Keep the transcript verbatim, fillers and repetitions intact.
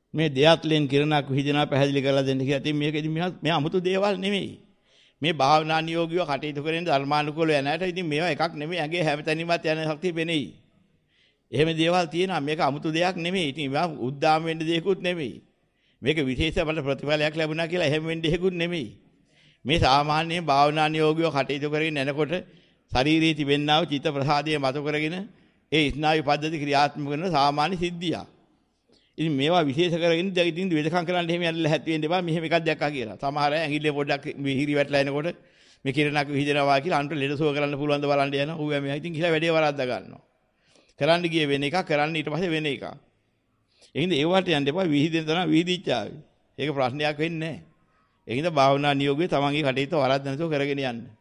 මේ දෙයත්ලෙන් කිරණක් විහිදෙනවා පැහැදිලි කරලා දෙන්න කියලා. ඉතින් මේකෙදි මේ 아무තු දේවල් නෙමෙයි. මේ භාවනා නියෝගියව කටයුතු කරගෙන ධර්මානුකූලව යනට ඉතින් මේවා එකක් නෙමෙයි. ඇඟේ හැමතැනීමත් යන ශක්තිය වෙන්නේ. එහෙම දේවල් තියෙනවා. මේක 아무තු දෙයක් නෙමෙයි. ඉතින් ඒවා උද්දාම වෙන්න දෙයක්වත් නෙමෙයි. මේක විශේෂ බල ප්‍රතිඵලයක් ලැබුණා කියලා එහෙම වෙන්න දෙයක්වත් නෙමෙයි. මේ සාමාන්‍ය භාවනා නියෝගියව කටයුතු කරගෙන යනකොට ශාරීරික තිබෙන්නා වූ චිත්ත ප්‍රසාදයේ මතු කරගෙන ඒ ස්නායු පද්ධති ක්‍රියාත්මක කරන සාමාන්‍ය සිද්ධියක්. ඉතින් මේවා විශේෂ කරගෙන ඉතින් වේදකම් කරන්න එහෙම යන්න ලැහැත් වෙන්න එපා. මෙහෙම එකක් දැක්කා කියලා. සමහර අය ඇඟිල්ලේ පොඩ්ඩක් විහිරි වැටලා එනකොට මේ කිරණක් විහිදෙනවා කියලා අන්ට ලෙඩ සුව කරන්න පුළුවන් ද බලන්න යනවා. ඌ එමෙ ඉතින් ගිහලා වැඩේ වරද්දා ගන්නවා. කරන්න ගියේ වෙන එකක්, කරන්න ඊට පස්සේ වෙන එකක්. එහෙනම් ඒවට යන්න එපා. විහිදෙන තරම් විහිදිච්චාවි. ඒක ප්‍රශ්නයක් වෙන්නේ නැහැ. එහෙනම් භාවනා නියෝගයේ තමන්ගේ කටයුතු වරද්ද නැතුව කරගෙන යන්න.